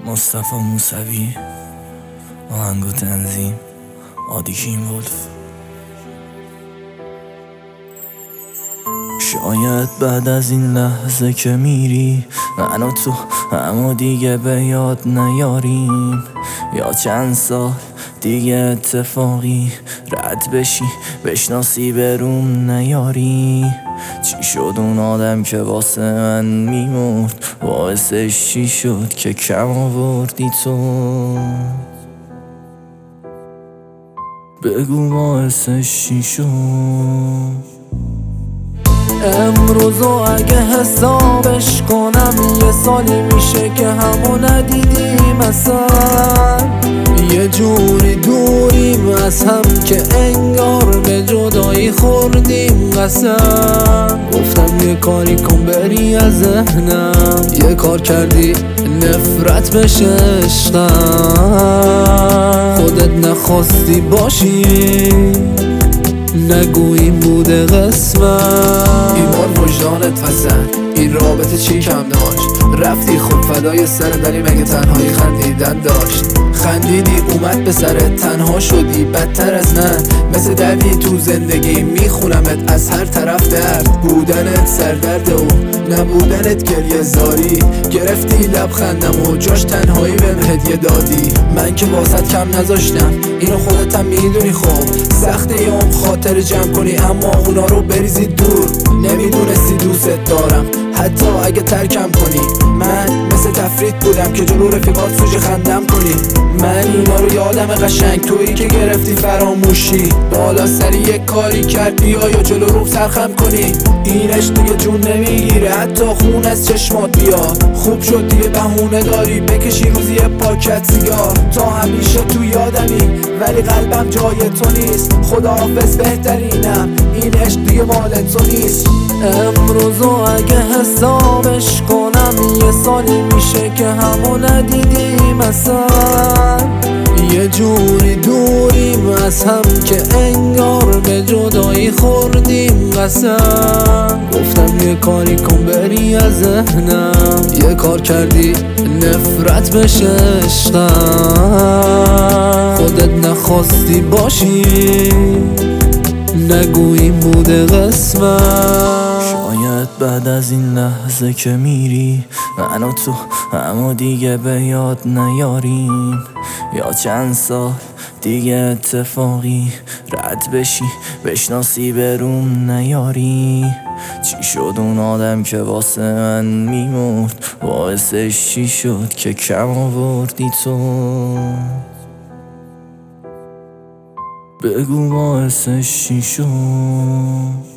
مصطفی موسوی، آهنگ و تنظیم آدیکین ولف. شاید بعد از این لحظه که میری من و تو اما دیگه به یاد نیاریم، یا چند سال دیگه اتفاقی رد بشی بشناسی بروم نیاری. چی شد اون آدم که واسه من میمرد، باعثش چی شد که کم آوردی تو؟ بگو باعثش چی شد؟ امروزو اگه حسابش کنم یه سالی میشه که همو ندیدیم اصلا، یه جوری دوریم از هم که انگار به جدایی خوردیم قسم. گفتم یه کاری کن بری از ذهنم، یه کار کردی نفرت بشه عشقم. خودت نخواستی باشی نگوییم بوده قسمت. این بار وجدانت وزن این رابطه چی کم داشت؟ رفتی خود فدای سرت ولی مگه تنهایی خندیدن داشت؟ خندیدی اومد به سرت، تنها شدی بدتر از من. مثل دردی تو زندگی میخونمت از هر طرف، درد بودنت سردرد و نبودنت گریه زاری. گرفتی لبخندم و جاش تنهایی بهم هدیه دادی. من که واسط کم نذاشتم اینو خودت هم میدونی. خب سخته یام خاطر جمع کنی اما اونا رو بریزی دور. نمیدونستی دوست دارم حتی اگه ترکم کنی. من مثل تفرید بودم که جلو رفیقات سوژه خندم کنی. من اینا رو یادم قشنگ، تویی که گرفتی فراموشی. بالا سری یک کاری کرد بیا یا جلو رو سرخم کنی. اینش دیگه جون نمیگیره حتی خون از چشمات بیاد. خوب شد دیگه بهونه داری بکشی روزی پاکت سیگار. تا همیشه تو یادمی ولی قلبم جای تو نیست. خداحافظ بهترینم این عشق دیگه مال تو نیست. امروزو اگه حسابش کنم یه سالی میشه که همو ندیدیم اصلا، یه جوری دوریم از هم که انگار به جدایی خوردیم قسم. گفتم یه کاری کن بری از ذهنم، یه کار کردی نفرت بشه عشقم. خودت نخواستی باشی نگوییم بوده قسمت. شاید بعد از این لحظه که میری من و تو اما دیگه به یاد نیاریم، یا چند سال دیگه اتفاقی رد بشی بشناسی بروم نیاری. چی شد اون آدم که واسه من میمرد، باعثش چی شد که کم آوردی تو؟ بگو باعثش چی شد؟